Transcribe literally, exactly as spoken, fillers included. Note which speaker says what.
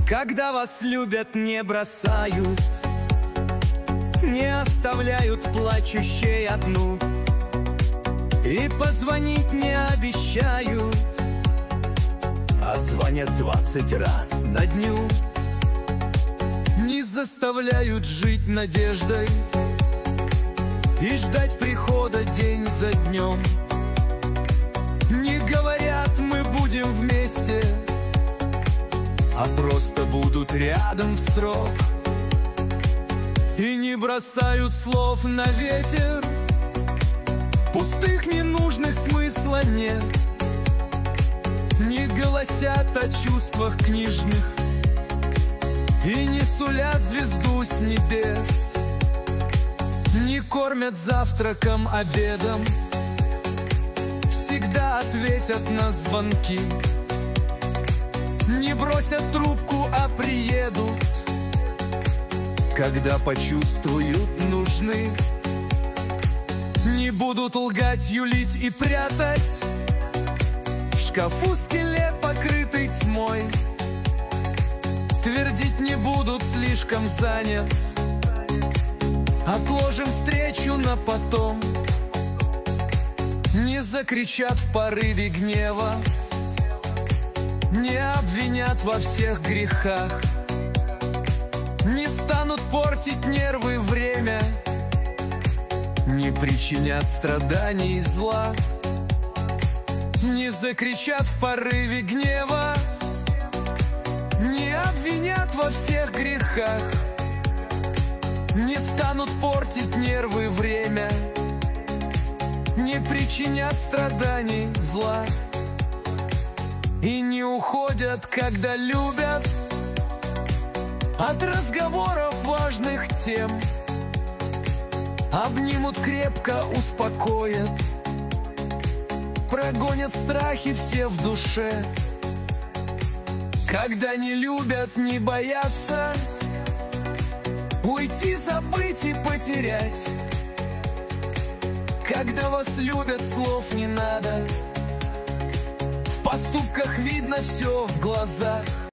Speaker 1: Когда вас любят, не бросают, не оставляют плачущей одну, и позвонить не обещают, а звонят двадцать раз на дню. Не заставляют жить надеждой и ждать прихода день за днем. Не говорят, мы будем вместе, а просто будут рядом в срок. И не бросают слов на ветер, пустых ненужных смысла нет. Не голосят о чувствах книжных и не сулят звезду с небес. Не кормят завтраком, обедом, всегда ответят на звонки. Не бросят трубку, а приедут, когда почувствуют нужны. Не будут лгать, юлить и прятать в шкафу скелет, покрытый тьмой. Твердить не будут, слишком занят, отложим встречу на потом. Не закричат в порыве гнева, не обвинят во всех грехах. Не станут портить нервы время, не причинят страданий и зла. Не закричат в порыве гнева, не обвинят во всех грехах. Не станут портить нервы время, не причинят страданий зла. И не уходят, когда любят, от разговоров важных тем. Обнимут крепко, успокоят, прогонят страхи все в душе. Когда не любят, не боятся уйти, забыть и потерять. Когда вас любят, слов не надо, в поступках видно все в глазах.